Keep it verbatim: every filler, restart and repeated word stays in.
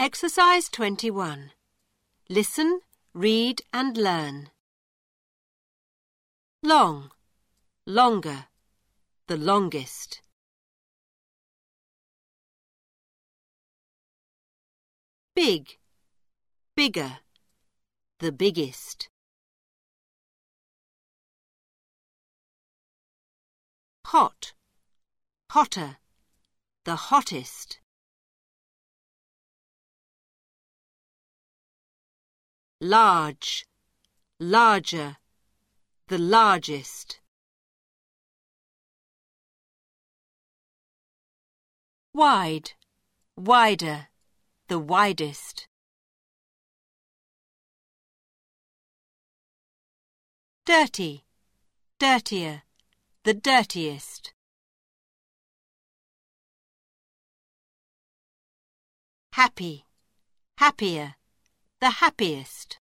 Exercise twenty-one. Listen, read and learn. Long, longer, the longest. Big, bigger, the biggest. Hot, hotter, the hottest. Large, larger, the largest. Wide, wider, the widest. Dirty, dirtier, the dirtiest. Happy, happier, the happiest.